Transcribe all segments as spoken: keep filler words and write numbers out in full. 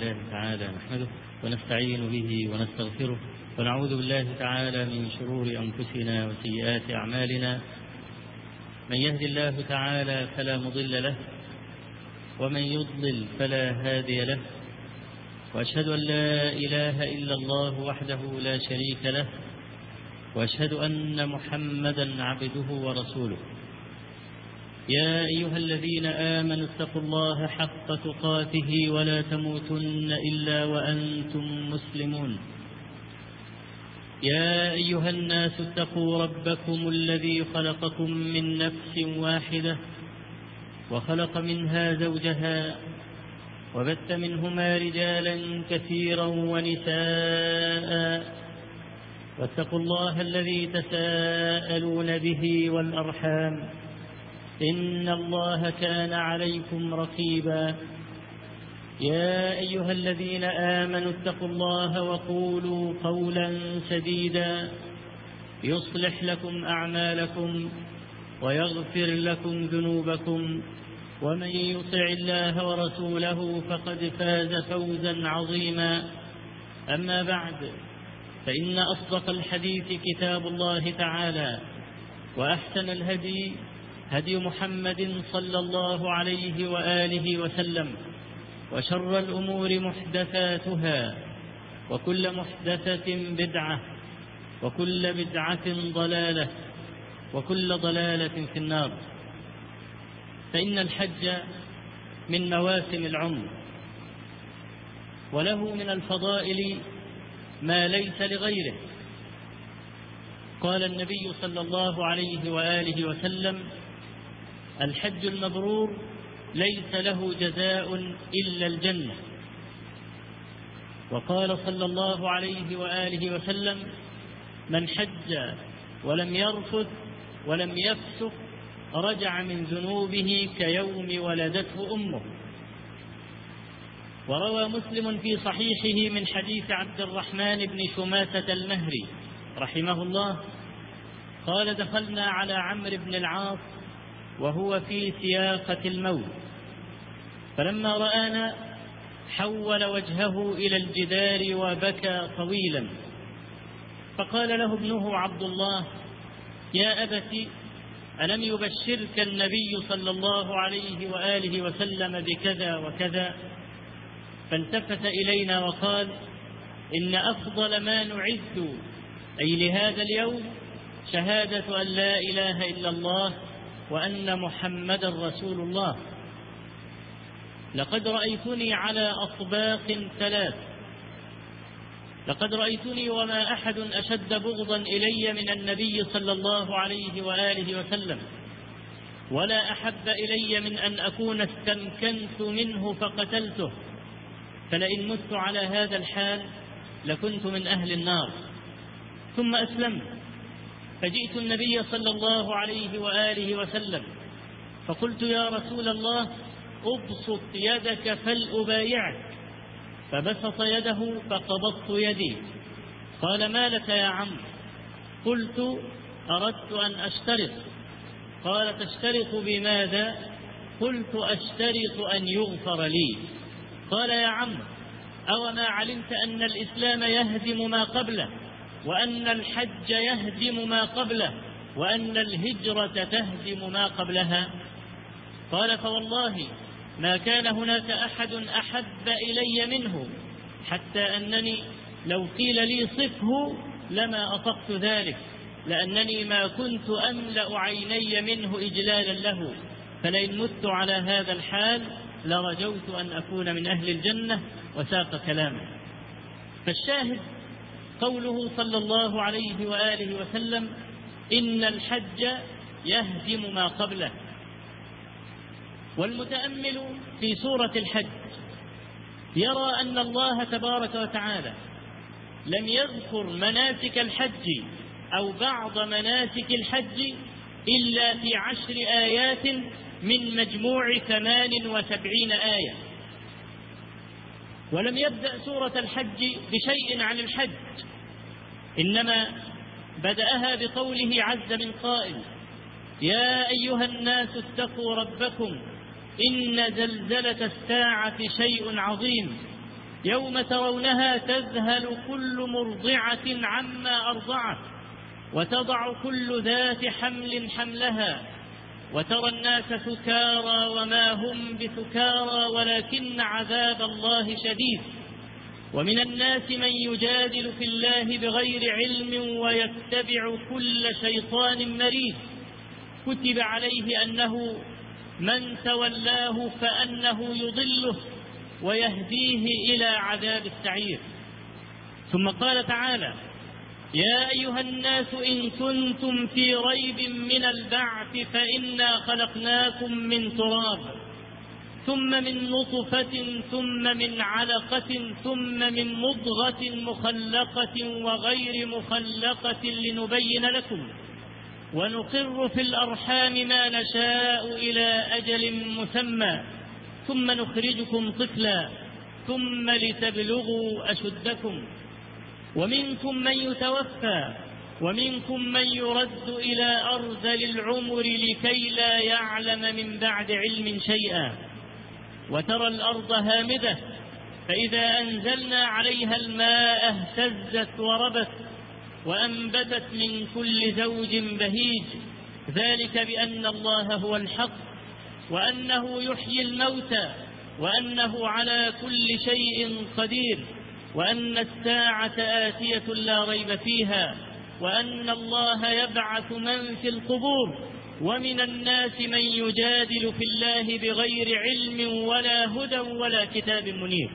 لله تعالى نحمده ونستعين به ونستغفره ونعوذ بالله تعالى من شرور أنفسنا وسيئات أعمالنا. من يهد الله تعالى فلا مضل له ومن يضلل فلا هادي له، وأشهد أن لا إله إلا الله وحده لا شريك له، وأشهد أن محمدا عبده ورسوله. يا أيها الذين آمنوا اتقوا الله حق تقاته ولا تموتن إلا وأنتم مسلمون. يا أيها الناس اتقوا ربكم الذي خلقكم من نفس واحدة وخلق منها زوجها وبث منهما رجالا كثيرا ونساء، واتقوا الله الذي تساءلون به والأرحام إن الله كان عليكم رقيبا. يا أيها الذين آمنوا اتقوا الله وقولوا قولا سديدا يصلح لكم أعمالكم ويغفر لكم ذنوبكم، ومن يطع الله ورسوله فقد فاز فوزا عظيما. أما بعد، فإن أصدق الحديث كتاب الله تعالى، وأحسن الهدي هدي محمد صلى الله عليه وآله وسلم، وشر الأمور محدثاتها، وكل محدثة بدعة، وكل بدعة ضلالة، وكل ضلالة في النار. فإن الحج من مواسم العمر، وله من الفضائل ما ليس لغيره. قال النبي صلى الله عليه وآله وسلم: الحج المبرور ليس له جزاء إلا الجنة. وقال صلى الله عليه وآله وسلم: من حج ولم يرفث ولم يفسق رجع من ذنوبه كيوم ولدته أمه. وروى مسلم في صحيحه من حديث عبد الرحمن بن شماسة المهري رحمه الله قال: دخلنا على عمرو بن العاص وهو في سياقة الموت، فلما رآنا حول وجهه إلى الجدار وبكى طويلا، فقال له ابنه عبد الله: يا أبت، ألم يبشرك النبي صلى الله عليه وآله وسلم بكذا وكذا؟ فالتفت إلينا وقال: إن أفضل ما نعد أي لهذا اليوم شهادة أن لا إله إلا الله وأن محمدا رسول الله. لقد رأيتني على أطباق ثلاث، لقد رأيتني وما أحد أشد بغضا إلي من النبي صلى الله عليه وآله وسلم، ولا أحب إلي من أن أكون استمكنت منه فقتلته، فلئن مت على هذا الحال لكنت من أهل النار. ثم أسلمت، فجئت النبي صلى الله عليه وآله وسلم فقلت: يا رسول الله، أبسط يدك فلأبايعك. فبسط يده فقبضت يدي. قال: ما لك يا عم؟ قلت: أردت أن أشترط. قال: تشترط بماذا؟ قلت: أشترط أن يغفر لي. قال: يا عم، أو ما علمت أن الإسلام يهدم ما قبله، وأن الحج يهدم ما قبله، وأن الهجرة تهدم ما قبلها؟ قال: فوالله ما كان هناك أحد أحب إلي منه، حتى أنني لو قيل لي صفه لما أطقت ذلك، لأنني ما كنت أملأ عيني منه إجلالا له، فلئن مت على هذا الحال لرجوت أن أكون من أهل الجنة. وساق كلامه. فالشاهد قوله صلى الله عليه وآله وسلم: إن الحج يهدم ما قبله. والمتأمل في سورة الحج يرى أن الله تبارك وتعالى لم يذكر مناسك الحج أو بعض مناسك الحج إلا في عشر آيات من مجموع ثمان وسبعين آية. ولم يبدأ سورة الحج بشيء عن الحج، إنما بدأها بقوله عز من قائل: يا أيها الناس اتقوا ربكم إن زلزلة الساعة شيء عظيم يوم ترونها تذهل كل مرضعة عما أرضعت وتضع كل ذات حمل حملها وترى الناس سكارى وما هم بسكارى ولكن عذاب الله شديد. ومن الناس من يجادل في الله بغير علم ويتبع كل شيطان مريد كتب عليه أنه من تولاه فأنه يضله ويهديه إلى عذاب السعير. ثم قال تعالى: يا أيها الناس إن كنتم في ريب من البعث فإنا خلقناكم من تراب ثم من نطفة ثم من علقة ثم من مضغة مخلقة وغير مخلقة لنبين لكم ونقر في الأرحام ما نشاء إلى أجل مسمى ثم نخرجكم طفلا ثم لتبلغوا أشدكم ومنكم من يتوفى ومنكم من يرد إلى أرذل العمر لكي لا يعلم من بعد علم شيئا. وترى الأرض هامدة فإذا أنزلنا عليها الماء اهتزت وربت وأنبتت من كل زوج بهيج ذلك بأن الله هو الحق وأنه يحيي الموتى وأنه على كل شيء قدير وأن الساعة آتية لا ريب فيها وأن الله يبعث من في القبور ومن الناس من يجادل في الله بغير علم ولا هدى ولا كتاب منير.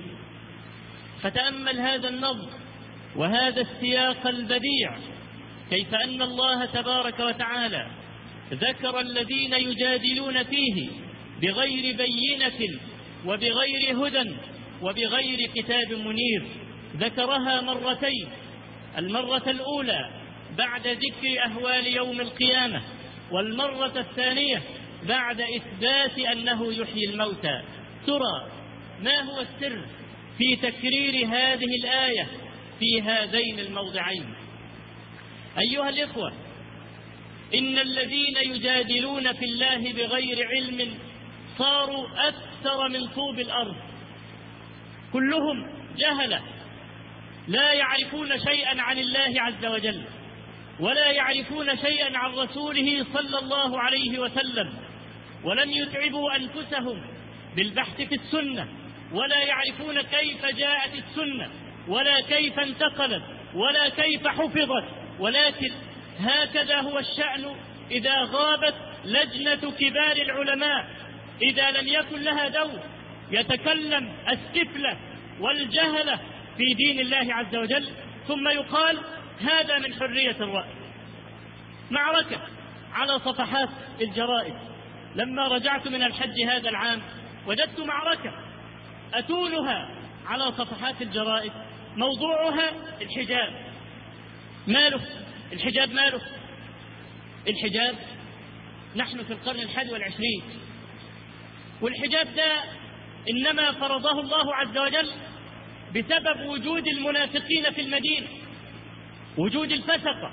فتأمل هذا النظم وهذا السياق البديع كيف أن الله تبارك وتعالى ذكر الذين يجادلون فيه بغير بينة وبغير هدى وبغير كتاب منير. ذكرها مرتين، المرة الأولى بعد ذكر أهوال يوم القيامة والمرة الثانية بعد إثبات أنه يحيي الموتى. ترى ما هو السر في تكرير هذه الآية في هذين الموضعين؟ أيها الإخوة، إن الذين يجادلون في الله بغير علم صاروا أكثر من طوب الأرض، كلهم جهلة لا يعرفون شيئا عن الله عز وجل ولا يعرفون شيئا عن رسوله صلى الله عليه وسلم، ولم يتعبوا أنفسهم بالبحث في السنة ولا يعرفون كيف جاءت السنة ولا كيف انتقلت ولا كيف حفظت. ولكن هكذا هو الشأن إذا غابت لجنة كبار العلماء، إذا لم يكن لها دور يتكلم السفلة والجهلة في دين الله عز وجل، ثم يقال هذا من حرية الرأي. معركة على صفحات الجرائد. لما رجعت من الحج هذا العام وجدت معركة أتونها على صفحات الجرائد، موضوعها الحجاب. ماله الحجاب؟ ماله الحجاب؟ نحن في القرن الحادي والعشرين، والحجاب ده إنما فرضه الله عز وجل بسبب وجود المنافقين في المدينة، وجود الفسقة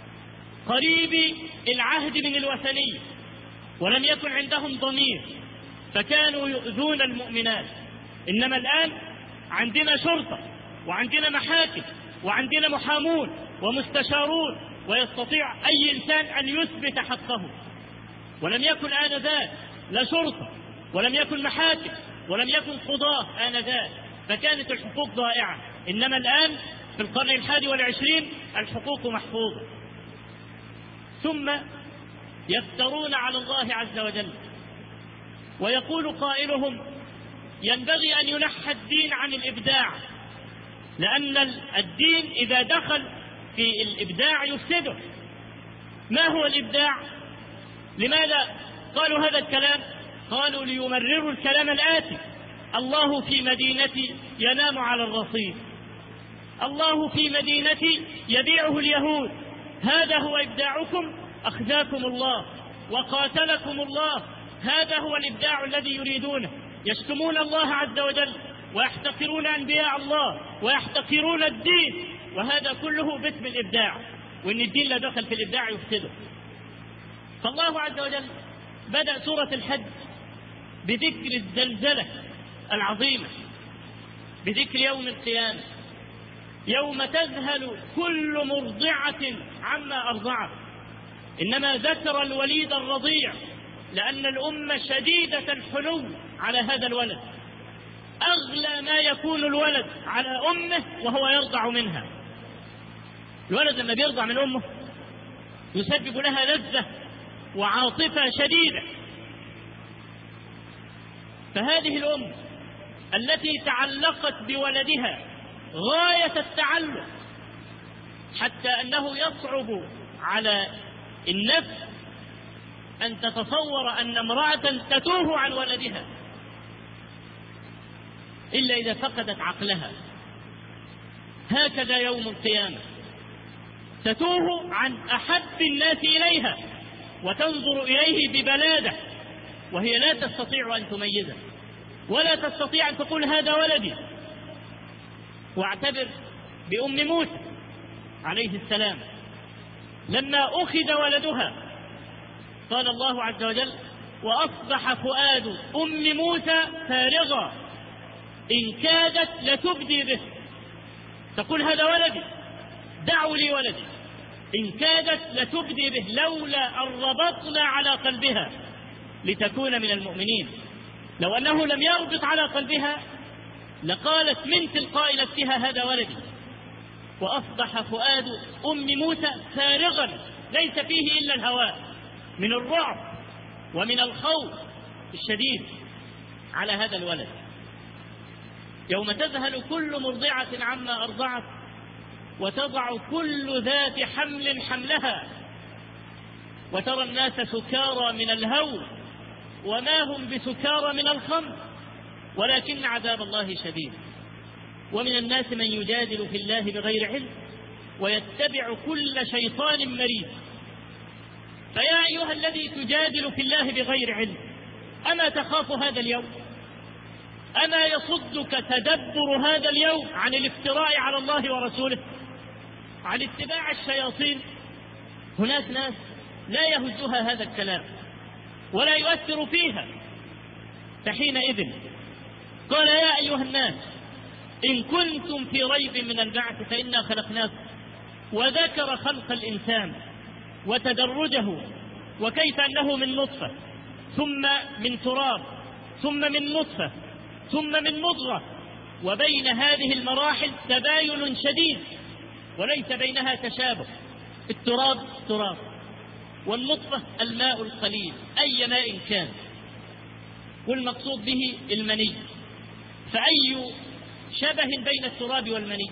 قريب العهد من الوثنية، ولم يكن عندهم ضمير فكانوا يؤذون المؤمنات. إنما الآن عندنا شرطة وعندنا محاكم وعندنا محامون ومستشارون، ويستطيع أي إنسان أن يثبت حقه. ولم يكن آنذاك لا شرطة ولم يكن محاكم ولم يكن قضاة آنذاك، فكانت الحقوق ضائعة. إنما الآن في القرن الحادي والعشرين الحقوق محفوظة. ثم يفترون على الله عز وجل، ويقول قائلهم ينبغي أن ينحى الدين عن الإبداع، لأن الدين إذا دخل في الإبداع يفسده. ما هو الإبداع؟ لماذا قالوا هذا الكلام؟ قالوا ليمرروا الكلام الآتي: الله في مدينتي ينام على الرصيف، الله في مدينتي يبيعه اليهود، هذا هو إبداعكم؟ أخزاكم الله وقاتلكم الله. هذا هو الإبداع الذي يريدونه. يشتمون الله عز وجل ويحتقرون أنبياء الله ويحتقرون الدين، وهذا كله باسم الإبداع، وإن الدين لا دخل في الإبداع يفسده. فالله عز وجل بدأ سورة الحج بذكر الزلزلة العظيمة، بذكر يوم القيامة، يوم تذهل كل مرضعة عما أرضعت. إنما ذكر الوليد الرضيع لأن الأم شديدة الحنو على هذا الولد، أغلى ما يكون الولد على أمه وهو يرضع منها. الولد لما بيرضع من أمه يسبب لها لذة وعاطفة شديدة. فهذه الأم التي تعلقت بولدها غاية التعلق حتى أنه يصعب على النفس أن تتصور أن امرأة تتوه عن ولدها إلا إذا فقدت عقلها. هكذا يوم القيامة تتوه عن أحب الناس إليها وتنظر إليه ببلادة، وهي لا تستطيع أن تميزه ولا تستطيع أن تقول هذا ولدي. واعتبر بأم موسى عليه السلام لما أخذ ولدها قال الله عز وجل: وأصبح فؤاد أم موسى فارغا إن كادت لتبدي به. تقول هذا ولدي، دعوا لي ولدي. إن كادت لتبدي به لولا أن ربطنا على قلبها لتكون من المؤمنين. لو أنه لم يربط على قلبها لقالت من تلقاء نفسها هذا ولدي. وأصبح فؤاد أم موسى فارغا ليس فيه إلا الهواء من الرعب ومن الخوف الشديد على هذا الولد. يوم تذهل كل مرضعة عما أرضعت وتضع كل ذات حمل حملها وترى الناس سكارى من الهول وما هم بسكارى من الخمر ولكن عذاب الله شديد. ومن الناس من يجادل في الله بغير علم ويتبع كل شيطان مريد. فيا أيها الذي تجادل في الله بغير علم، أما تخاف هذا اليوم؟ أما يصدك تدبر هذا اليوم عن الافتراء على الله ورسوله، عن اتباع الشياطين؟ هناك ناس لا يهزها هذا الكلام ولا يؤثر فيها. فحينئذ قال: يا أيها الناس إن كنتم في ريب من البعث فإنا خلقناكم. وذكر خلق الإنسان وتدرجه وكيف أنه من نطفة ثم من تراب ثم من نطفة ثم من مضغة، وبين هذه المراحل تباين شديد وليس بينها تشابه. التراب تراب والنطفة الماء القليل أي ماء كان، والمقصود به المني. فأي شبه بين التراب والمني؟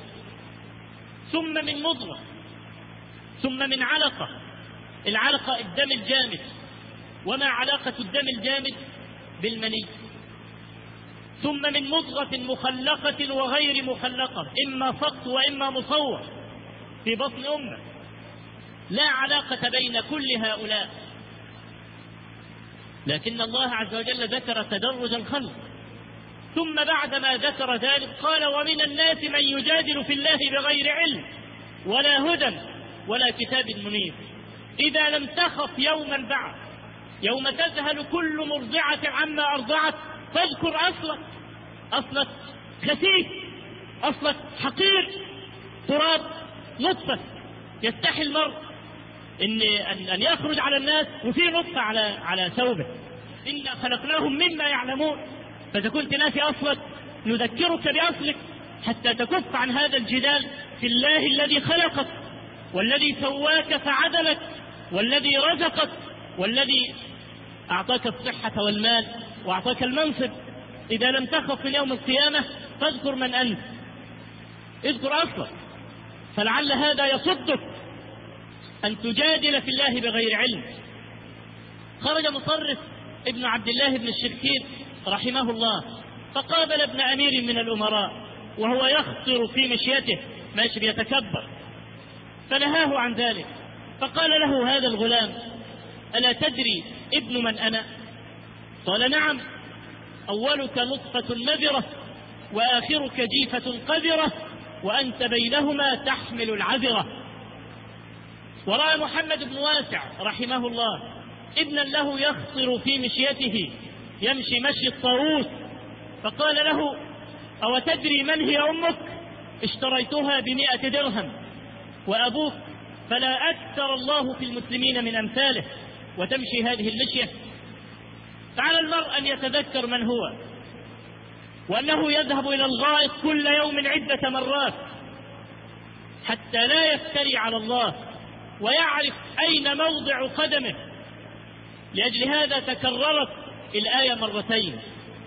ثم من مضغة ثم من علقة. العلقة الدم الجامد، وما علاقة الدم الجامد بالمني؟ ثم من مضغة مخلقة وغير مخلقة، إما فط وإما مصور في بطن أمه، لا علاقة بين كل هؤلاء. لكن الله عز وجل ذكر تدرج الخلق، ثم بعدما ذكر ذلك قال: ومن الناس من يجادل في الله بغير علم ولا هدى ولا كتاب منير. إذا لم تخف يوم البعث، يوم تذهل كل مرضعة عما أرضعت، فاذكر أصلك. أصلك خسيس، أصلك حقير، تراب، نطفة. يستحي المرء إن أن يخرج على الناس وفي نطفة على على ثوبه. إنا خلقناهم مما يعلمون. فإذا كنت ناسي أصلك نذكرك بأصلك حتى تكف عن هذا الجدال في الله الذي خلقك والذي سواك فعدلك والذي رزقك والذي أعطاك الصحة والمال وأعطاك المنصب. إذا لم تخف في يوم القيامة فاذكر من أنت، اذكر أصلك، فلعل هذا يصدك أن تجادل في الله بغير علم. خرج مصرف ابن عبد الله بن الشركير رحمه الله فقابل ابن أمير من الأمراء وهو يخطر في مشيته، ماشي بيتكبر، فنهاه عن ذلك. فقال له هذا الغلام: ألا تدري ابن من أنا؟ قال: نعم، أولك نطفة نذرة وآخرك جيفة قذرة وأنت بينهما تحمل العذرة. ورأى محمد بن واسع رحمه الله ابنا له يخطر في مشيته يمشي مشي الطاووس، فقال له: أو تدري من هي أمك؟ اشتريتها بمئة درهم. وأبوك فلا أكثر الله في المسلمين من أمثاله، وتمشي هذه المشية. فعلى المرء أن يتذكر من هو، وأنه يذهب إلى الغائط كل يوم عدة مرات حتى لا يفتري على الله، ويعرف أين موضع قدمه. لأجل هذا تكررت الآية مرتين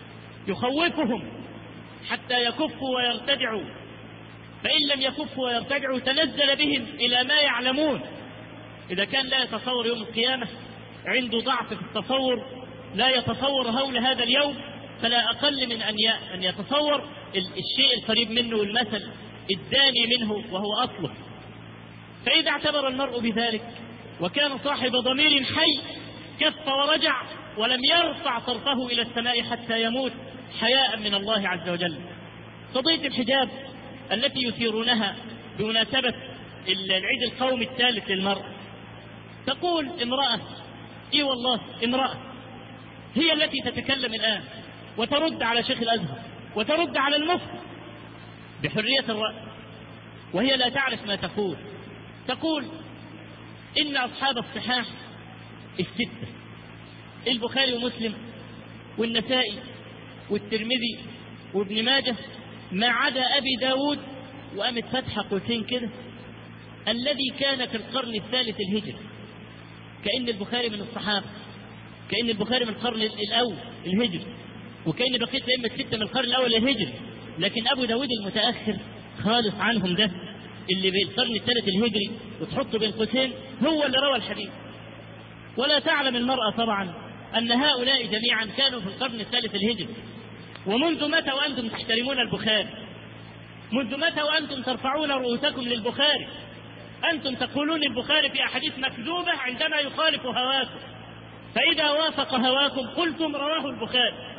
يخوفهم حتى يكفوا ويرتدعوا، فإن لم يكفوا ويرتدعوا تنزل بهم إلى ما يعلمون. إذا كان لا يتصور يوم القيامة، عنده ضعف في التصور، لا يتصور هول هذا اليوم، فلا أقل من أن يتصور الشيء القريب منه والمثل الداني منه وهو أصله. فإذا اعتبر المرء بذلك وكان صاحب ضمير حي كف ورجع ولم يرفع طرفه إلى السماء حتى يموت حياء من الله عز وجل. قضية الحجاب التي يثيرونها بمناسبة العيد القومي الثالث للمرأة، تقول امرأة، اي والله امرأة هي التي تتكلم الآن وترد على شيخ الأزهر وترد على المفتي بحرية الرأي، وهي لا تعرف ما تقول. تقول إن أصحاب الصحاح الستة، البخاري ومسلم والنسائي والترمذي وابن ماجه ما عدا أبي داود، وقامت فتحة قوسين كده، الذي كان في القرن الثالث الهجري. كأن البخاري من الصحابة، كأن البخاري من القرن الأول الهجري، وكأن بقية الأئمة الستة من القرن الأول الهجري. لكن أبو داود المتأخر خالص عنهم، ده اللي بالقرن الثالث الهجري وتحطه بين قوسين، هو اللي روى الحديث. ولا تعلم المرأة طبعا أن هؤلاء جميعا كانوا في القرن الثالث الهجري. ومنذ متى وأنتم تحترمون البخاري؟ منذ متى وأنتم ترفعون رؤوسكم للبخاري؟ أنتم تقولون البخاري في أحاديث مكذوبة عندما يخالف هواكم، فإذا وافق هواكم قلتم رواه البخاري.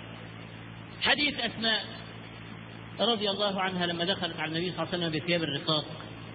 حديث أسماء رضي الله عنها لما دخلت على النبي صلى الله عليه وسلم بثياب الرقاق،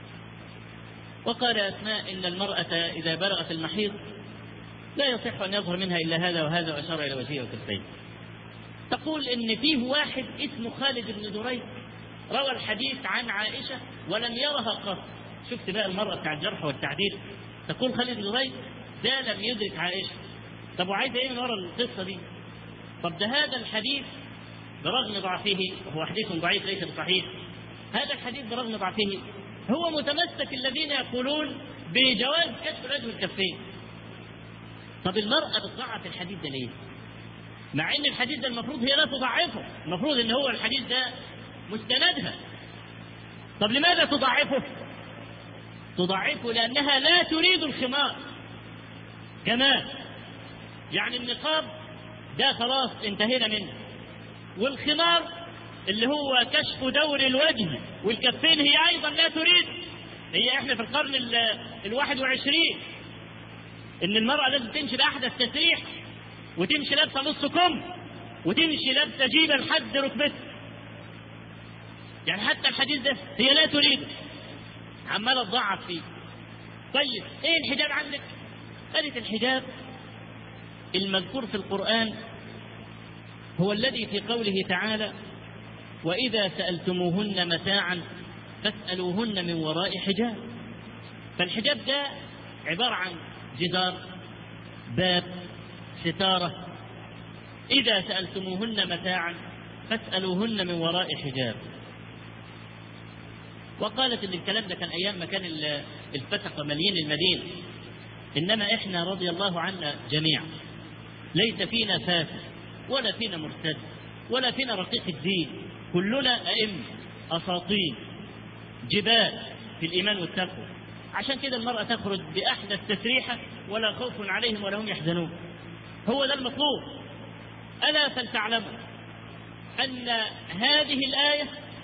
وقال أسماء إن المرأة إذا بلغت المحيض لا يصح أن يظهر منها إلا هذا وهذا، وأشار إلى وجهه وكفيه. تقول إن فيه واحد اسمه خالد بن دريد روى الحديث عن عائشة ولم يرها قط. شفت بقى المرأة بتاع الجرح والتعديل، تقول خالد بن دريد ده لم يدرك عائشة. طب وعايز ايه من وراء القصة دي؟ طب ده هذا الحديث برغم ضعفه، وهو حديث ضعيف ليس بصحيح، هذا الحديث برغم ضعفه هو متمسك الذين يقولون بجواز كشف الوجه والكفين. طب المرأة بتضعف الحديث ده ليه؟ مع ان الحديث ده المفروض هي لا تضعفه، المفروض ان هو الحديث ده مستندها. طب لماذا تضعفه؟ تضعفه لأنها لا تريد الخمار كمان. يعني النقاب ده خلاص انتهينا منه، والخمار اللي هو كشف دور الوجه والكفين هي أيضا لا تريد. هي احنا في القرن الواحد وعشرين ان المرأة لازم تمشي بأحدث تسريح، وتمشي لابسة نص كم، وتمشي لابسة جيبة لحد ركبتها. يعني حتى الحديث ده هي لا تريد، عمالة تضعف فيه. طيب ايه الحجاب عندك؟ قالت الحجاب المذكور في القرآن هو الذي في قوله تعالى وإذا سألتموهن متاعا فاسألوهن من وراء حجاب. فالحجاب ده عبارة عن جدار، باب، ستارة. إذا سألتموهن متاعا فاسألوهن من وراء حجاب. وقالت ان الكلام ده كان ايام ما كان الفتق مليين المدينة، انما احنا رضي الله عنا جميعا ليس فينا فاسق ولا فينا مرتد ولا فينا رقيق الدين، كلنا ائمة اساطين جبال في الايمان والتقوى. عشان كده المرأة تخرج باحدث تسريحة ولا خوف عليهم ولا هم يحزنون. هو ده المطلوب. الا فلتعلموا ان هذه الآية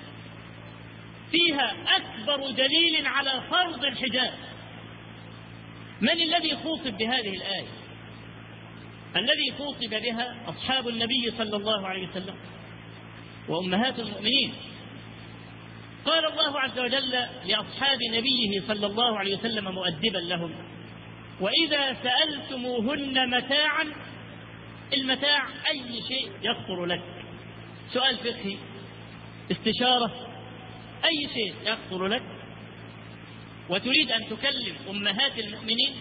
فيها أكبر دليل على فرض الحجاب. من الذي خوطب بهذه الآية؟ الذي خوطب بها أصحاب النبي صلى الله عليه وسلم وأمهات المؤمنين. قال الله عز وجل لأصحاب نبيه صلى الله عليه وسلم مؤدبا لهم وإذا سألتموهن متاعا. المتاع أي شيء يخطر لك. سؤال فقهي استشارة، أي شيء يخطر لك وتريد أن تكلم أمهات المؤمنين،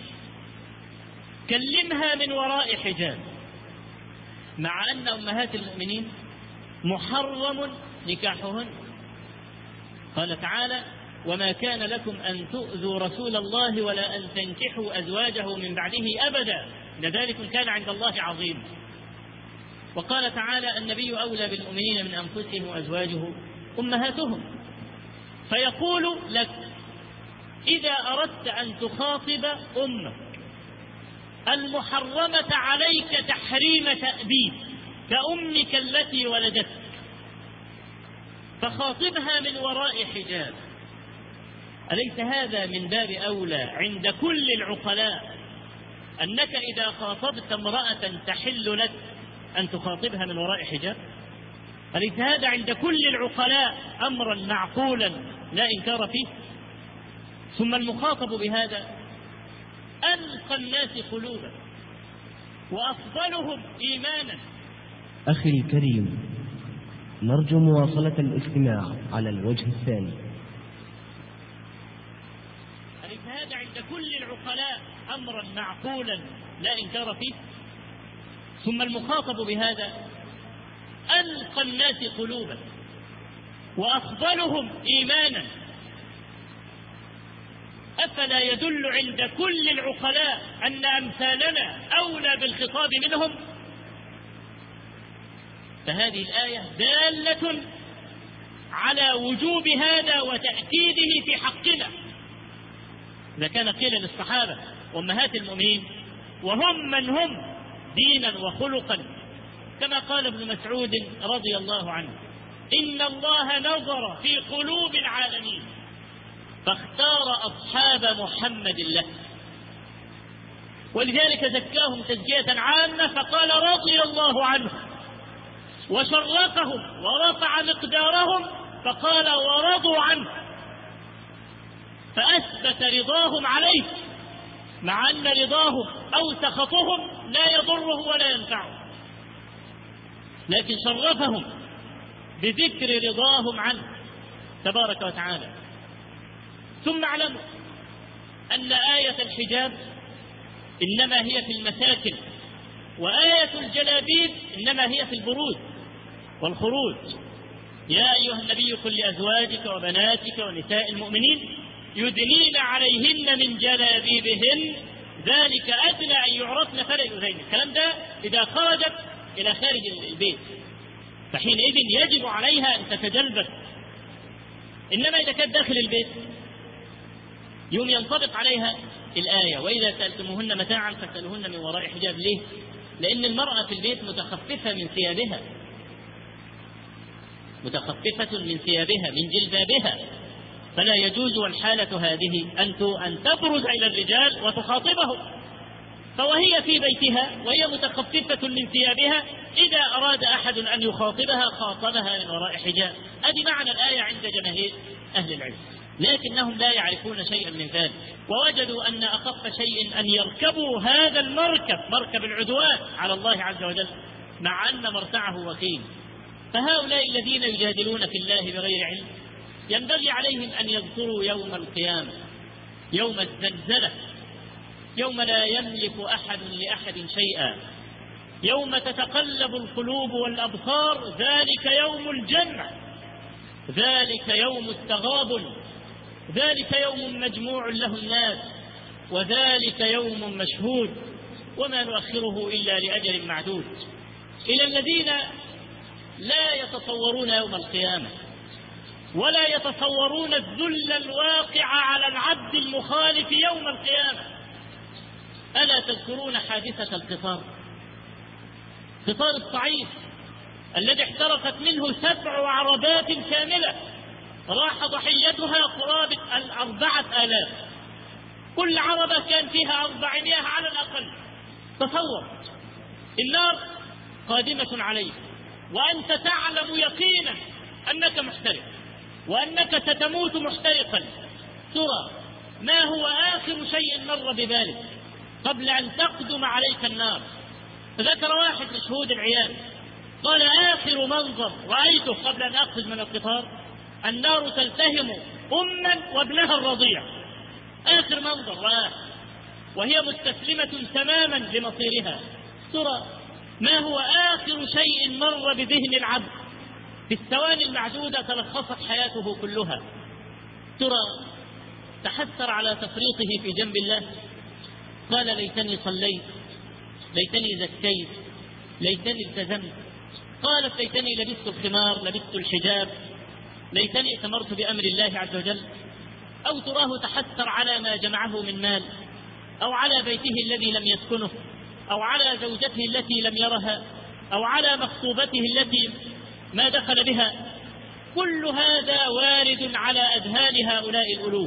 كلمها من وراء حجاب، مع أن أمهات المؤمنين محرم نكاحهن. قال تعالى: وما كان لكم أن تؤذوا رسول الله ولا أن تنكحوا أزواجه من بعده أبدا، لذلك كان عند الله عظيم. وقال تعالى: النبي أولى بالمؤمنين من أنفسهم وأزواجه أمهاتهم. فيقول لك: إذا أردت أن تخاطب أمك المحرمة عليك تحريم تأديب كأمك التي ولدتك، فخاطبها من وراء حجاب. أليس هذا من باب أولى عند كل العقلاء أنك إذا خاطبت امرأة تحل لك أن تخاطبها من وراء حجاب؟ أليس هذا عند كل العقلاء أمرا معقولا لا إنكار فيه؟ ثم المخاطب بهذا ألقى الناس قلوبا وأفضلهم إيمانا. أخي الكريم، نرجو مواصلة الاستماع على الوجه الثاني. أليس هذا عند كل العقلاء أمرا معقولا لا إنكار فيه؟ ثم المخاطب بهذا ألقى الناس قلوبا وأفضلهم إيمانا. أفلا يدل عند كل العقلاء أن أمثالنا أولى بالخطاب منهم؟ فهذه الآية دالة على وجوب هذا وتأكيده في حقنا. إذا كان قيل للصحابة وأمهات المؤمنين وهم من هم دينا وخلقا، كما قال ابن مسعود رضي الله عنه: إن الله نظر في قلوب العالمين فاختار أصحاب محمد له، ولذلك زكاهم تزكية عامة فقال رضي الله عنه، وشرفهم ورفع مقدارهم فقال ورضوا عنه، فأثبت رضاهم عليه، مع أن رضاهم أو سخطهم لا يضره ولا ينفعه، لكن شرفهم بذكر رضاهم عنه تبارك وتعالى. ثم اعلموا أن آية الحجاب إنما هي في المساكن، وآية الجلابيب إنما هي في البروج والخروج. يا أيها النبي قل لأزواجك وبناتك ونساء المؤمنين يدنين عليهن من جلابيبهن ذلك أدنى أن يعرفن فلا يؤذين. الكلام ده إذا خرجت إلى خارج البيت فحينئذ يجب عليها أن تتجلبب، إنما إذا كانت داخل البيت يوم ينطبق عليها الآية: وإذا سألتموهن متاعا فاسألوهن من وراء حجاب. ليه؟ لأن المرأة في البيت متخففة من ثيابها، متخففة من ثيابها من جلبابها، فلا يجوز والحالة هذه أن تبرز إلى الرجال وتخاطبهم. فوهي في بيتها وهي متخففة من ثيابها إذا أراد أحد أن يخاطبها خاطبها من وراء حجاب. هذه معنى الآية عند جماهير أهل العلم، لكنهم لا يعرفون شيئا من ذلك، ووجدوا أن أخف شيء أن يركبوا هذا المركب، مركب العدوان على الله عز وجل، مع أن مرتعه وخيم. فهؤلاء الذين يجادلون في الله بغير علم ينبغي عليهم أن يذكروا يوم القيامة، يوم الزلزلة، يوم لا يملك أحد لأحد شيئا، يوم تتقلب القلوب والأبصار، ذلك يوم الجمع، ذلك يوم التغابن، ذلك يوم مجموع له الناس، وذلك يوم مشهود، وما نؤخره إلا لأجل معدود. إلى الذين لا يتصورون يوم القيامة ولا يتصورون الذل الواقع على العبد المخالف يوم القيامة: ألا تذكرون حادثة القطار، قطار الصعيد الذي احترقت منه سبع عربات كاملة، راح ضحيتها قرابة الأربعة آلاف، كل عربة كان فيها أربعمائة على الأقل. تصور النار قادمة عليك وأنت تعلم يقينا أنك محترق وأنك ستموت محترقا، ترى ما هو آخر شيء مر ببالك قبل أن تقدم عليك النار؟ فذكر واحد من شهود العيان قال آخر منظر رأيته قبل أن أخرج من القطار النار تلتهم أما وابنها الرضيع، آخر منظر رآه وهي مستسلمة تماما لمصيرها. ترى ما هو آخر شيء مر بذهن العبد في الثواني المعدودة تلخصت حياته كلها؟ ترى تحسر على تفريطه في جنب الله، قال ليتني صليت، ليتني زكيت، ليتني التزمت، قالت ليتني لبست الخمار، لبست الحجاب، ليتني ائتمرت بأمر الله عز وجل. أو تراه تحسر على ما جمعه من مال، أو على بيته الذي لم يسكنه، أو على زوجته التي لم يرها، أو على مخطوبته التي ما دخل بها. كل هذا وارد على أذهان هؤلاء الألوف،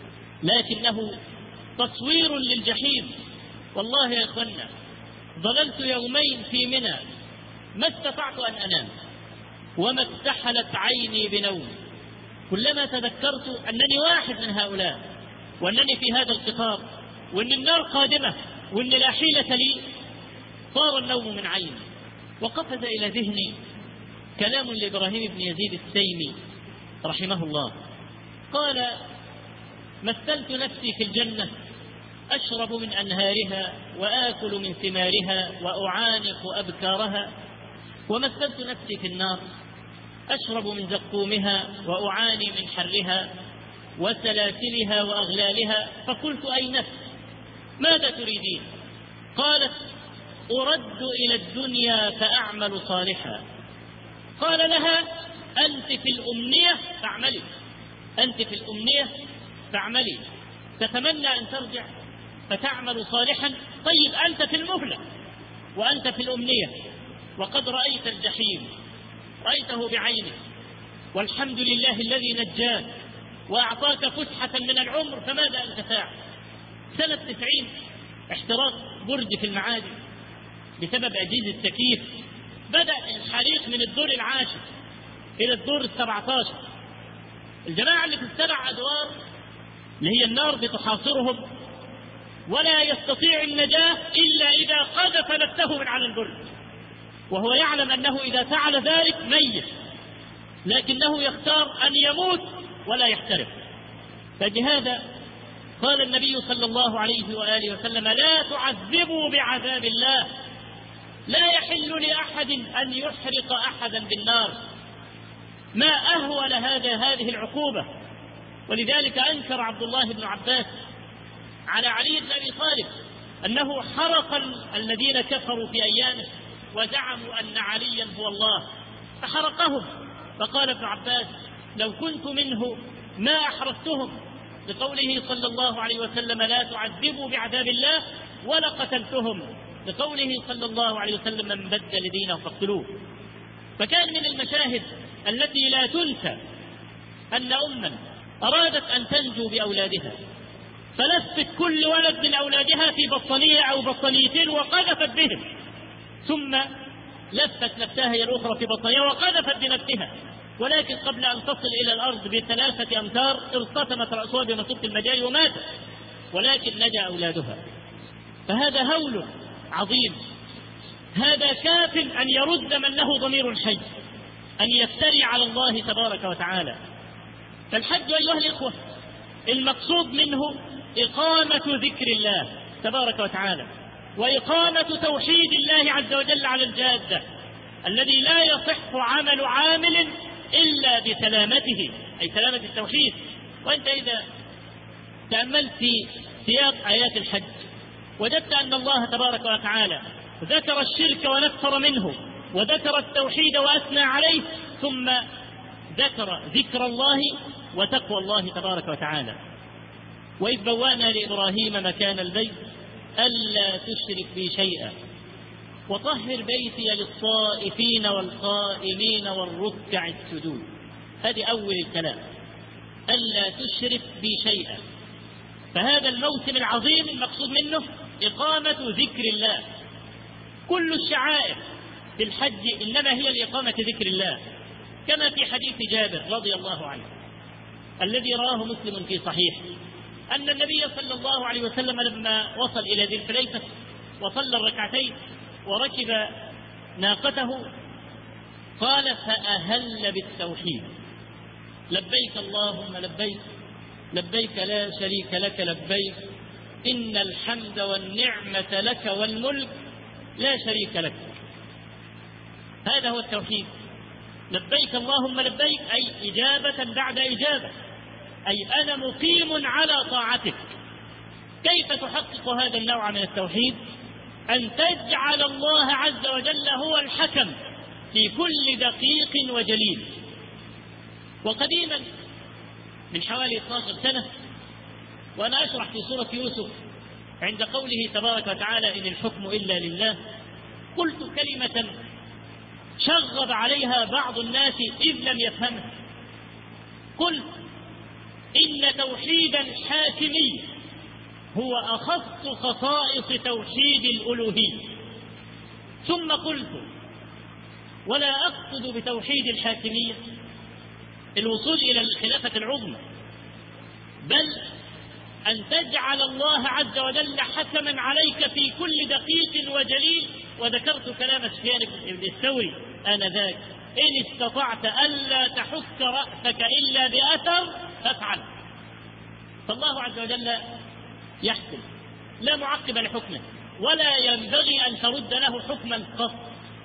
لكنه تصوير للجحيم. والله يا إخوانا ظللت يومين في منى ما استطعت أن أنام وما اكتحلت عيني بنوم، كلما تذكرت أنني واحد من هؤلاء وأنني في هذا القطار وأن النار قادمة وأن لا حيلة لي طار النوم من عيني. وقفز إلى ذهني كلام لإبراهيم بن يزيد التيمي رحمه الله، قال مثلت نفسي في الجنة أشرب من أنهارها وآكل من ثمارها وأعانق أبكارها، ومثلت نفسي في النار أشرب من زقومها وأعاني من حرها وسلاسلها وأغلالها. فقلت أي نفس ماذا تريدين؟ قالت أرد إلى الدنيا فأعمل صالحا. قال لها أنت في الأمنية فاعملي، أنت في الأمنية فاعملي، تتمنى أن ترجع فتعمل صالحا. طيب أنت في المهلة وأنت في الأمنية وقد رأيت الجحيم، رأيته بعينك، والحمد لله الذي نجاك وأعطاك فسحة من العمر، فماذا أنت فاعل؟ سنة تسعين احتراق برج في المعادي بسبب أجهزة التكييف، بدأ الحريق من الدور العاشر إلى الدور السبعة عشر. الجماعة اللي في السبع أدوار اللي هي النار بتحاصرهم ولا يستطيع النجاة إلا إذا قذف نفسه من على البرج، وهو يعلم أنه إذا فعل ذلك ميت، لكنه يختار أن يموت ولا يحترق. فلهذا قال النبي صلى الله عليه وآله وسلم لا تعذبوا بعذاب الله، لا يحل لأحد أن يحرق أحدا بالنار، ما أهول هذا هذه العقوبة. ولذلك أنكر عبد الله بن عباس على علي بن أبي طالب أنه حرق الذين كفروا في أيامه وزعموا أن عليا هو الله فحرقهم. فقال ابن عباس لو كنت منه ما أحرقتهم، بقوله صلى الله عليه وسلم لا تعذبوا بعذاب الله، ولقتلتهم، بقوله صلى الله عليه وسلم من بدل دينه فاقتلوه. فكان من المشاهد التي لا تنسى أن أما أرادت أن تنجو بأولادها فلفت كل ولد من أولادها في بطانية أو بطانيتين وقذفت بهم، ثم لفت نفسها هي الأخرى في بطانية وقذفت بنفسها، ولكن قبل أن تصل إلى الأرض بثلاثة أمتار ارتطمت رأسها بمصيبة المجاري وماتت، ولكن نجا أولادها. فهذا هول عظيم، هذا كاف أن يرد من له ضمير حي، أن يفتري على الله تبارك وتعالى. فالحج أيها الإخوة المقصود منه إقامة ذكر الله تبارك وتعالى، وإقامة توحيد الله عز وجل على الجادة الذي لا يصح عمل عامل إلا بسلامته، أي سلامة التوحيد. وأنت إذا تأملت في سياق آيات الحج وجدت أن الله تبارك وتعالى ذكر الشرك ونفر منه، وذكر التوحيد وأثنى عليه، ثم ذكر ذكر الله وتقوى الله تبارك وتعالى. وإذ بوأنا لإبراهيم مكان البيت ألا تشرك بي شيئا وطهر بيتي للطائفين والقائمين والركع السجود. هذه أول الكلام، ألا تشرك بي شيئا. فهذا الموسم العظيم المقصود منه إقامة ذكر الله. كل الشعائر في الحج إنما هي لإقامة ذكر الله، كما في حديث جابر رضي الله عنه الذي رواه مسلم في صحيح أن النبي صلى الله عليه وسلم لما وصل إلى ذي الحليفة وصلى الركعتين وركب ناقته قال فأهل بالتوحيد: لبيك اللهم لبيك، لبيك لا شريك لك لبيك، إن الحمد والنعمة لك والملك لا شريك لك. هذا هو التوحيد. لبيك اللهم لبيك أي إجابة بعد إجابة، أي أنا مقيم على طاعتك. كيف تحقق هذا النوع من التوحيد؟ أن تجعل الله عز وجل هو الحكم في كل دقيق وجليل. وقديما من حوالي اثنتا عشرة سنة وأنا أشرح في سورة يوسف عند قوله تبارك وتعالى: إن الحكم إلا لله، قلت كلمة شغب عليها بعض الناس إذ لم يفهمها. قلت إن توحيد الحاكمية هو أخص خصائص توحيد الألوهية. ثم قلت: ولا أقصد بتوحيد الحاكمية الوصول إلى الخلافة العظمى، بل أن تجعل الله عز وجل حكما عليك في كل دقيق وجليل. وذكرت كلام سفيان بن الثوري آنذاك: إن استطعت ألا تحك رأسك إلا بأثر فافعل. فالله عز وجل يحكم لا معقب لحكمه، ولا ينبغي أن ترد له حكما قط،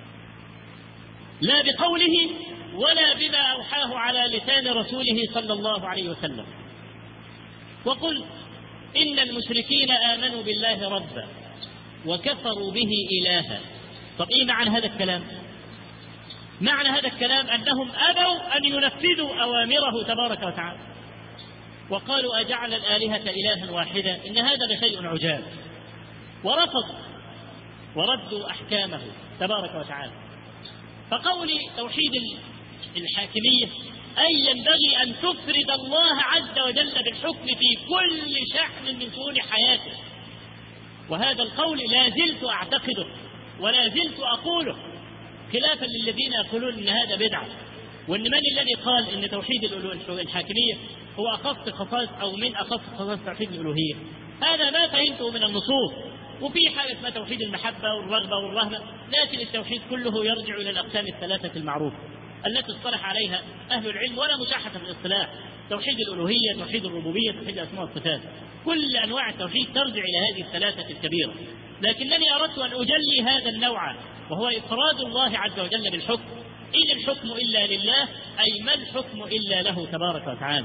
لا بقوله ولا بما أوحاه على لسان رسوله صلى الله عليه وسلم. وقل إن المشركين آمنوا بالله ربا وكفروا به إلها. طب إيه معنى هذا الكلام؟ معنى هذا الكلام أنهم أبوا أن ينفذوا أوامره تبارك وتعالى، وقالوا: أجعل الآلهة إلها واحدا إن هذا لشيء عجاب، ورفضوا وردوا أحكامه تبارك وتعالى. فقولي توحيد الحاكمية أي ينبغي أن تفرد الله عز وجل بالحكم في كل شأن من شؤون حياته. وهذا القول لا زلت أعتقده ولا زلت أقوله، خلافا للذين يقولون إن هذا بدعة، وإن من الذي قال إن توحيد الحاكمية هو أخص خصائص أو من أخص خصائص توحيد الألوهية. هذا ما فهمته من النصوص. وفي حاجة اسمها توحيد المحبة والرغبة والرهبة، لكن التوحيد كله يرجع إلى الأقسام الثلاثة المعروفة التي اصطلح عليها أهل العلم ولا مشاحة في الاصطلاح: توحيد الألوهية، توحيد الربوبية، توحيد الأسماء والصفات. كل أنواع التوحيد ترجع إلى هذه الثلاثة الكبيرة. لكنني أردت أن أجلي هذا النوع، وهو إفراد الله عز وجل بالحكم. إن الحكم إلا لله أي ما الحكم إلا له تبارك وتعالى.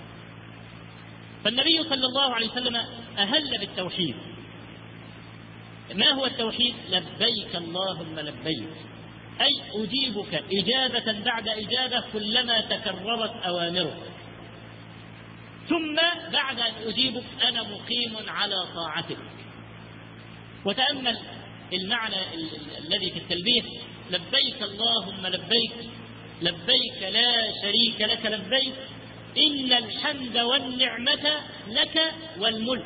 فالنبي صلى الله عليه وسلم أهل بالتوحيد. ما هو التوحيد؟ لبيك اللهم لبيك، أي أجيبك إجابة بعد إجابة كلما تكررت أوامرك، ثم بعد أن أجيبك أنا مقيم على طاعتك. وتأمل المعنى الذي في التلبية: لبيك اللهم لبيك، لبيك لا شريك لك لبيك، إن الحمد والنعمة لك والملك.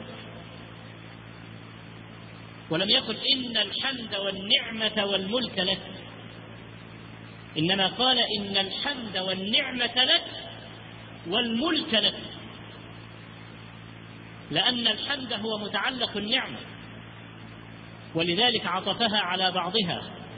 ولم يقل إن الحمد والنعمة والملك لك، إنما قال إن الحمد والنعمة لك والملك لك، لأن الحمد هو متعلق النعمة، ولذلك عطفها على بعضها،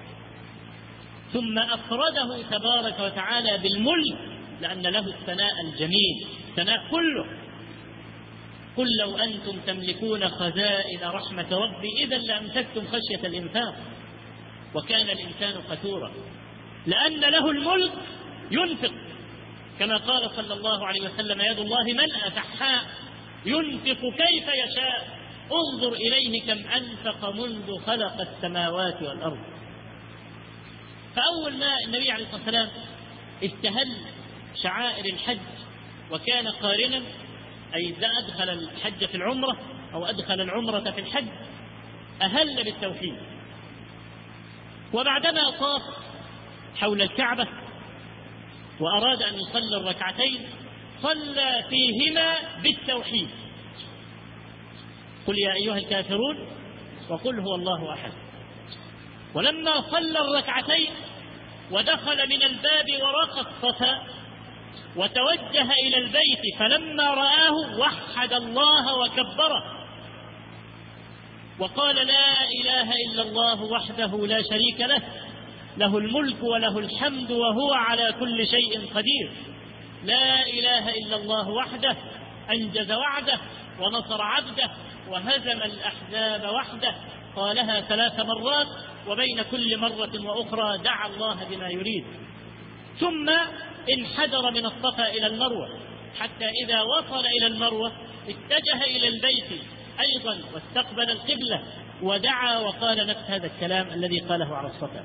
ثم أفرده تبارك وتعالى بالملك لأن له الثناء الجميل، الثناء كله. قل لو أنتم تملكون خزائن رحمة ربي إذا لأمسكتم خشية الإنفاق وكان الإنسان قتورا، لأن له الملك ينفق، كما قال صلى الله عليه وسلم: يد الله ملأ سحاء ينفق كيف يشاء انظر إليه كم أنفق منذ خلق السماوات والأرض. فأول ما النبي عليه الصلاة والسلام استهل شعائر الحج وكان قارنا، أي إذا أدخل الحج في العمرة أو أدخل العمرة في الحج، أهل بالتوحيد. وبعدما طاف حول الكعبة وأراد أن يصلي الركعتين صلى فيهما بالتوحيد: قل يا أيها الكافرون وقل هو الله أحد. ولما صلى الركعتين ودخل من الباب ورقى الصفا وتوجه إلى البيت فلما رآه وحد الله وكبره وقال: لا إله إلا الله وحده لا شريك له له الملك وله الحمد وهو على كل شيء قدير. لا إله إلا الله وحده أنجز وعده ونصر عبده وهزم الأحزاب وحده. قالها ثلاث مرات، وبين كل مرة وأخرى دعا الله بما يريد. ثم انحدر من الصفا إلى المروة، حتى إذا وصل إلى المروة اتجه إلى البيت أيضا واستقبل القبلة ودعا وقال نفس هذا الكلام الذي قاله على الصفا.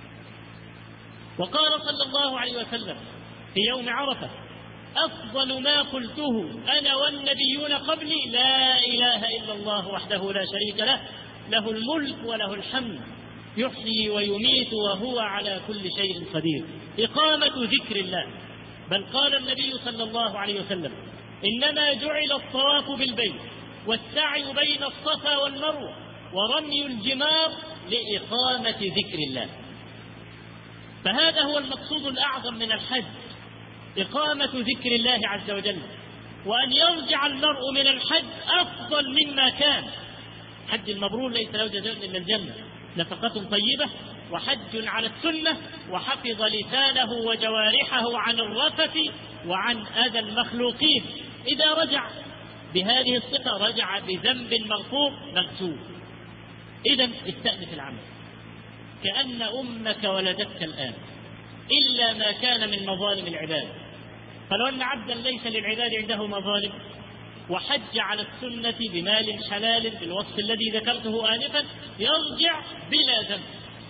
وقال صلى الله عليه وسلم في يوم عرفة: أفضل ما قلته أنا والنبيون قبلي لا إله إلا الله وحده لا شريك له، له الملك وله الحمد يحيي ويميت وهو على كل شيء قدير. إقامة ذكر الله. بل قال النبي صلى الله عليه وسلم: إنما جعل الطواف بالبيت والسعي بين الصفا والمروة ورمي الجمار لإقامة ذكر الله. فهذا هو المقصود الأعظم من الحج، إقامة ذكر الله عز وجل، وأن يرجع المرء من الحج أفضل مما كان. حج المبرور ليس له جزاء إلا الجنة، نفقة طيبة وحج على السنة وحفظ لسانه وجوارحه عن الرفث وعن أذى المخلوقين. إذا رجع بهذه الصفة رجع بذنب مغفور مغسول. إذن استأنف العمل كأن أمك ولدتك الآن، إلا ما كان من مظالم العباد. فلو أن عبدا ليس للعباد عنده مظالم وحج على السنة بمال حلال بالوصف الذي ذكرته آنفا يرجع بلا ذنب،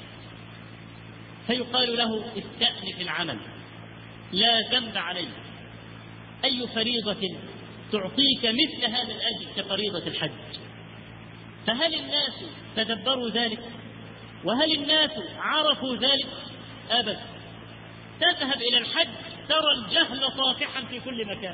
فيقال له استأنف العمل لا ذنب عليه. أي فريضة تعطيك مثل هذا الأجر كفريضة الحج؟ فهل الناس تدبروا ذلك؟ وهل الناس عرفوا ذلك؟ أبدا. تذهب إلى الحج ترى الجهل طافحا في كل مكان.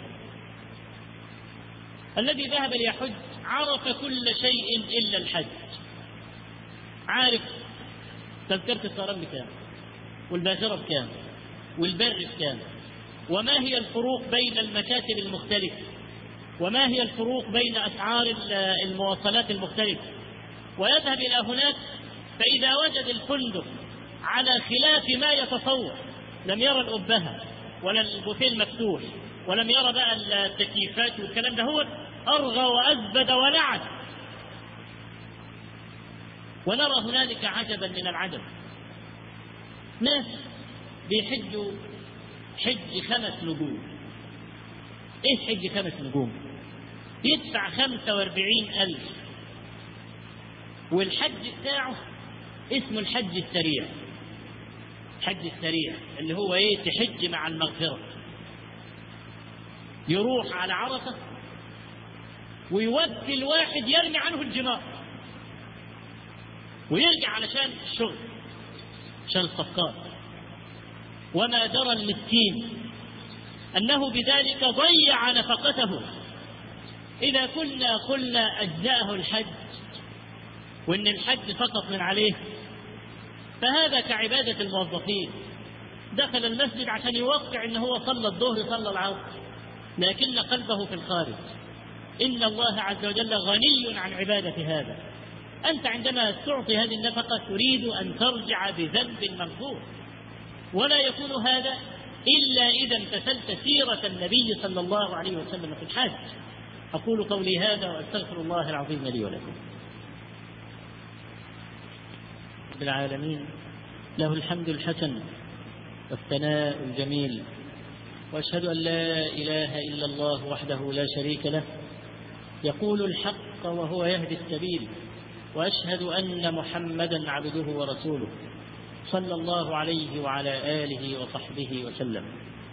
الذي ذهب ليحج عرف كل شيء إلا الحج. عارف تذكرة الطيران بكام، والباخرة بكام، والبر بكام، وما هي الفروق بين المكاتب المختلفة، وما هي الفروق بين أسعار المواصلات المختلفة. ويذهب إلى هناك فإذا وجد الفندق على خلاف ما يتصور، لم يرى الأبهة ولا البوفيه المفتوح ولم يرى بقى التكييفات والكلام ده، هو أرغى وأزبد ولعن. ونرى هنالك عجبا من العجب، ناس بيحجوا حج خمس نجوم. ايه حج خمس نجوم؟ يدفع خمسة واربعين ألف، والحج بتاعه اسمه الحج السريع. الحج السريع اللي هو ايه؟ تحج مع المغفرة. يروح على عرفة ويوكل واحد يرمي عنه الجمار ويرجع علشان الشغل، عشان الصفقات. وما درى المسكين أنه بذلك ضيع نفقته. إذا كنا قلنا أجزاءه الحج وإن الحج فقط من عليه، فهذا كعبادة الموظفين. دخل المسجد عشان يوقع إن هو صلى الظهر صلى العصر، لكن قلبه في الخارج. إن الله عز وجل غني عن عبادة هذا. أنت عندما تعطي هذه النفقة تريد أن ترجع بذنب مغفور، ولا يكون هذا إلا إذا امتثلت سيرة النبي صلى الله عليه وسلم في الحج. أقول قولي هذا وأستغفر الله العظيم لي ولكم. رب العالمين له الحمد الحسن والثناء الجميل، وأشهد أن لا إله إلا الله وحده لا شريك له يقول الحق وهو يهدي السبيل، وأشهد أن محمدا عبده ورسوله صلى الله عليه وعلى آله وصحبه وسلم.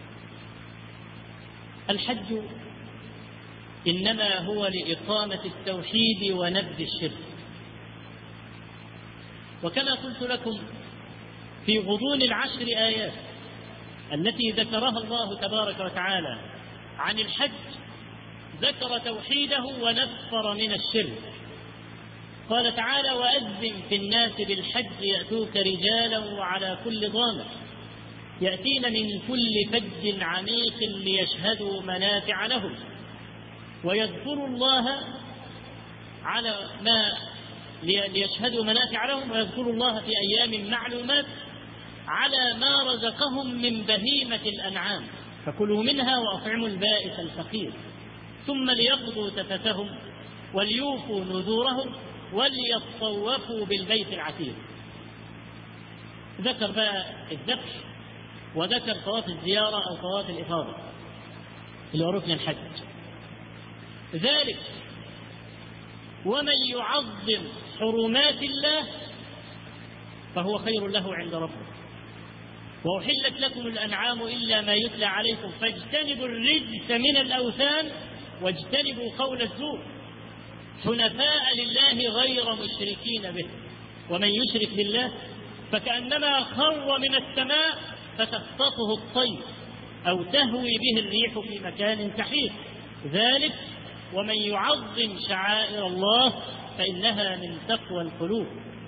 الحج إنما هو لإقامة التوحيد ونبذ الشرك. وكما قلت لكم في غضون العشر آيات التي ذكرها الله تبارك وتعالى عن الحج، ذكر توحيده ونفر من الشرك. قال تعالى: وأذن في الناس بالحج يأتوك رجالا وعلى كل ضامر يأتين من كل فج عميق ليشهدوا منافع لهم ويذكروا الله على ما ليشهدوا منافع لهم ويذكروا الله في أيام معلومات على ما رزقهم من بهيمة الأنعام، فكلوا منها وأطعموا البائس الفقير، ثم ليقضوا تفثهم وليوفوا نذورهم وليطوفوا بالبيت العتيق. ذكر بقى الذبح وذكر طواف الزيارة أو طواف الإفاضة اللي هو ركن الحج. ذلك ومن يعظم حرمات الله فهو خير له عند ربه. وأحلت لكم الأنعام إلا ما يتلى عليكم فاجتنبوا الرجس من الأوثان واجتنبوا قول الزور حنفاء لله غير مشركين به. ومن يشرك بالله فكأنما خر من السماء فتخطفه الطير أو تهوي به الريح في مكان سحيق. ذلك ومن يعظم شعائر الله فإنها من تقوى القلوب.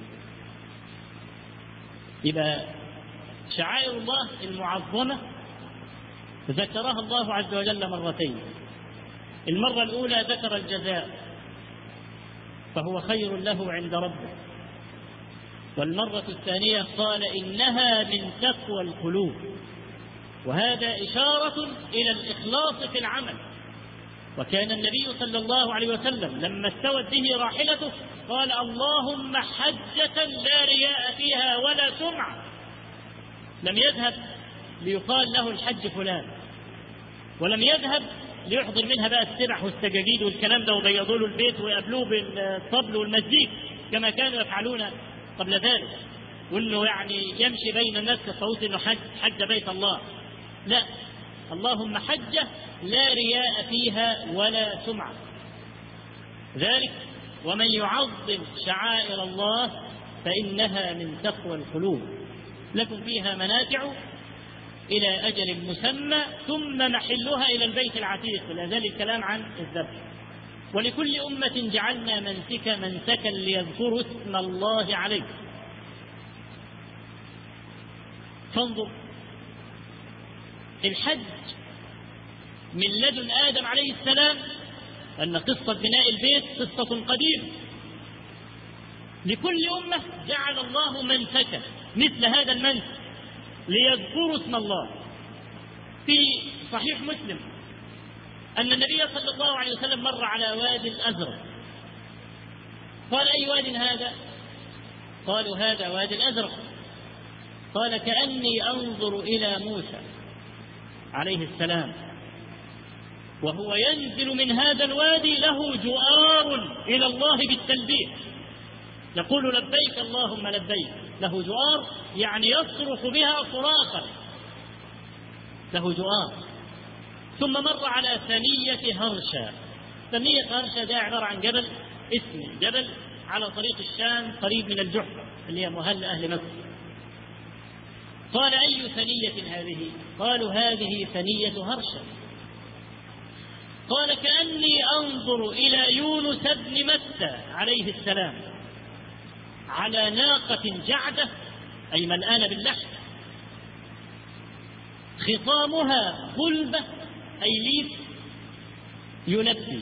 يبقى شعائر الله المعظمة ذكرها الله عز وجل مرتين. المرة الأولى ذكر الجزاء فهو خير له عند ربه، والمرة الثانية قال إنها من تقوى القلوب، وهذا إشارة إلى الإخلاص في العمل. وكان النبي صلى الله عليه وسلم لما استوت به راحلته قال اللهم حجة لا رياء فيها ولا سمعة. لم يذهب ليقال له الحج فلان، ولم يذهب ليحضر منها بقى السبح والسجاجيد والكلام ده وبيضوا له البيت ويقابلوه بالطبل والمزيك كما كانوا يفعلون قبل ذلك، وانه يعني يمشي بين الناس كصوت انه حج حج بيت الله. لا، اللهم حجة لا رياء فيها ولا سمعة. ذلك ومن يعظم شعائر الله فإنها من تقوى القلوب. لكم فيها منافع إلى أجل مسمى ثم محلها إلى البيت العتيق. لا زال الكلام عن الذبح. ولكل أمة جعلنا منسكا منسكا ليذكروا اسم الله عليه. فانظر الحج من لدن آدم عليه السلام أن قصة بناء البيت قصة قديمة. لكل أمة جعل الله منسكا مثل هذا المنسك ليذكروا اسم الله. في صحيح مسلم أن النبي صلى الله عليه وسلم مر على وادي الأزرق، قال أي واد هذا؟ قالوا هذا وادي الأزرق. قال كأني أنظر إلى موسى عليه السلام وهو ينزل من هذا الوادي له جؤار إلى الله بالتلبية، يقول لبيك اللهم لبيك. له جؤار يعني يصرخ بها صراخا، له جؤار. ثم مر على ثنية هرشا. ثنية هرشا ده عبارة عن جبل، اسم جبل على طريق الشام قريب من الجحفة اللي هي مهل أهل مكة. قال أي ثنية هذه؟ قالوا هذه ثنية هرشا. قال كأني أنظر إلى يونس بن متى عليه السلام على ناقة جعدة أي ملآنة باللحم، خطامها غلبة أي ليف يلبي.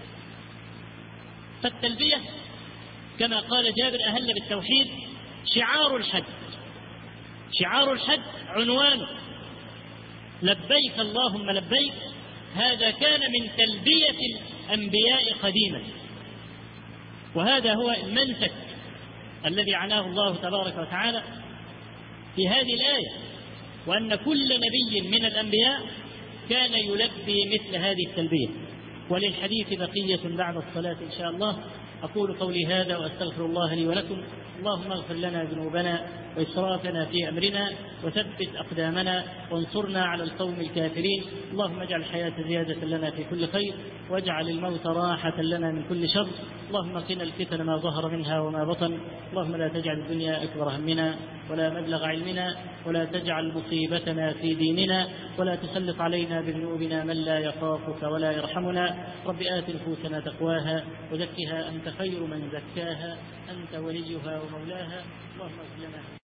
فالتلبية كما قال جابر أهل بالتوحيد شعار الحج. شعار الحج عنوانه لبيك اللهم لبيك. هذا كان من تلبية الأنبياء قديما، وهذا هو المنسك الذي عناه الله تبارك وتعالى في هذه الآية، وأن كل نبي من الأنبياء كان يلبي مثل هذه التلبية. وللحديث بقية بعد الصلاة إن شاء الله. أقول قولي هذا وأستغفر الله لي ولكم. اللهم اغفر لنا ذنوبنا وإسرافنا في أمرنا وثبت أقدامنا وانصرنا على القوم الكافرين. اللهم اجعل الحياة زيادة لنا في كل خير واجعل الموت راحة لنا من كل شر. اللهم قنا الفتن ما ظهر منها وما بطن. اللهم لا تجعل الدنيا أكبر همنا ولا مبلغ علمنا ولا تجعل مصيبتنا في ديننا ولا تسلط علينا بذنوبنا من لا يخافك ولا يرحمنا. رب آت نفوسنا تقواها وزكها أنت خير من زكاها أنت وليها ومولاها. اللهم اغفر لنا